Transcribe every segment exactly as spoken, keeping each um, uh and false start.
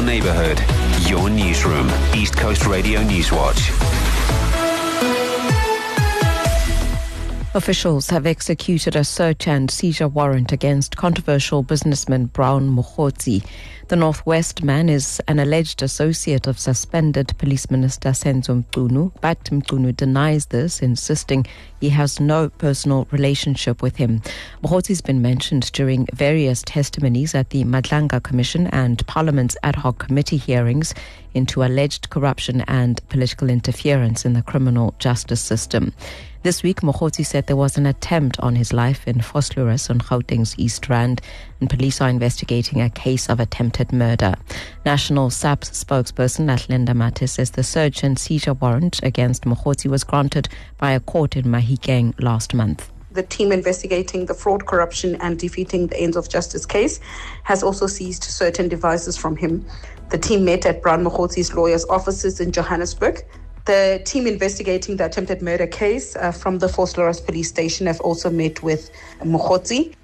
neighborhood, your newsroom. East Coast Radio Newswatch. Officials have executed a search and seizure warrant against controversial businessman Brown Mokgotsi. The Northwest man is an alleged associate of suspended Police Minister Senzo Mchunu, but Mchunu denies this, insisting he has no personal relationship with him. Mokgotsi has been mentioned during various testimonies at the Madlanga Commission and Parliament's ad hoc committee hearings into alleged corruption and political interference in the criminal justice system. This week, Mokgotsi said there was an attempt on his life in Vosloorus on Gauteng's East Rand, and police are investigating a case of attempted murder. National S A P's spokesperson Athlenda Mathe says the search and seizure warrant against Mokgotsi was granted by a court in Mahikeng last month. The team investigating the fraud, corruption and defeating the ends of justice case has also seized certain devices from him. The team met at Brown Mokgotsi's lawyer's offices in Johannesburg. The team investigating the attempted murder case uh, from the Vosloorus police station have also met with Mokgotsi.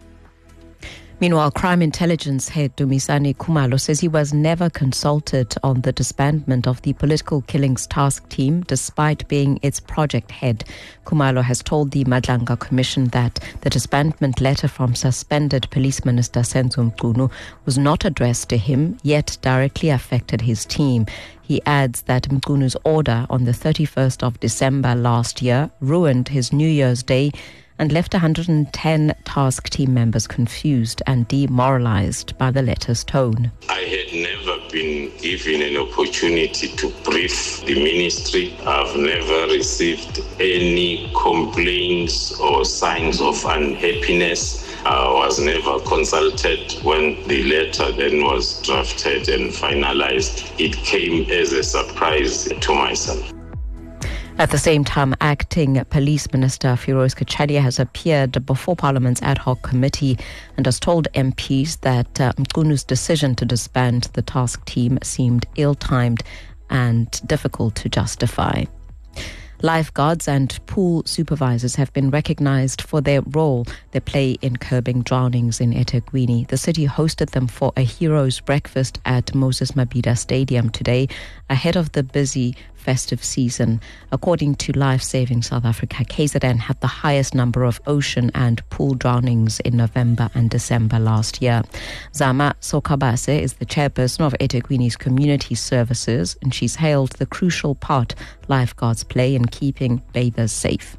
Meanwhile, crime intelligence head Dumisani Khumalo says he was never consulted on the disbandment of the political killings task team, despite being its project head. Khumalo has told the Madlanga Commission that the disbandment letter from suspended Police Minister Senzo Mchunu was not addressed to him, yet directly affected his team. He adds that Mchunu's order on the thirty-first of December last year ruined his New Year's Day and left one hundred ten task team members confused and demoralized by the letter's tone. I had never been given an opportunity to brief the ministry. I've never received any complaints or signs of unhappiness. I was never consulted when the letter then was drafted and finalized. It came as a surprise to myself. At the same time, Acting Police Minister Firoz Kacharia has appeared before Parliament's ad hoc committee and has told M Ps that uh, Mchunu's decision to disband the task team seemed ill-timed and difficult to justify. Lifeguards and pool supervisors have been recognized for their role they play in curbing drownings in eThekwini. The city hosted them for a heroes breakfast at Moses Mabhida Stadium today, ahead of the busy festive season. According to Life Saving South Africa, K Z N had the highest number of ocean and pool drownings in November and December last year. Zama Sokabase is the chairperson of eThekwini's community services, and she's hailed the crucial part lifeguards play in keeping bathers safe.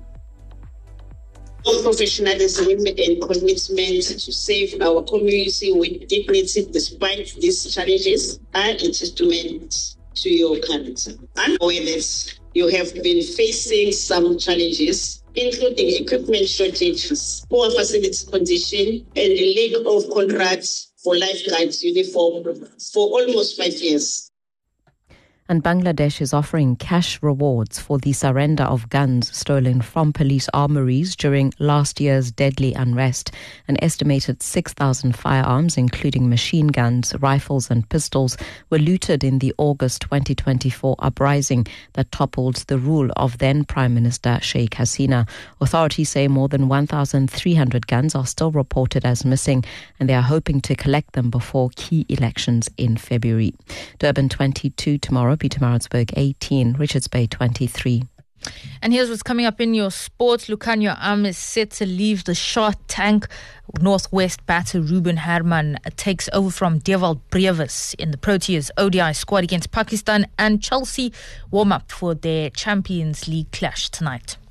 Professionalism and commitment to save our community with dignity despite these challenges are a testament to your character. I'm aware that you have been facing some challenges, including equipment shortages, poor facility condition, and the lack of contracts for lifeguards uniform for almost five years. And Bangladesh is offering cash rewards for the surrender of guns stolen from police armories during last year's deadly unrest. An estimated six thousand firearms, including machine guns, rifles and pistols, were looted in the August twenty twenty-four uprising that toppled the rule of then Prime Minister Sheikh Hasina. Authorities say more than one thousand three hundred guns are still reported as missing, and they are hoping to collect them before key elections in February. Durban twenty-two tomorrow, Pietermaritzburg eighteen, Richards Bay twenty-three. And here's what's coming up in your sports. Lukhanyo Am is set to leave the short tank. Northwest batter Ruben Herman takes over from Dewald Brevis in the Proteas O D I squad against Pakistan, and Chelsea warm up for their Champions League clash tonight.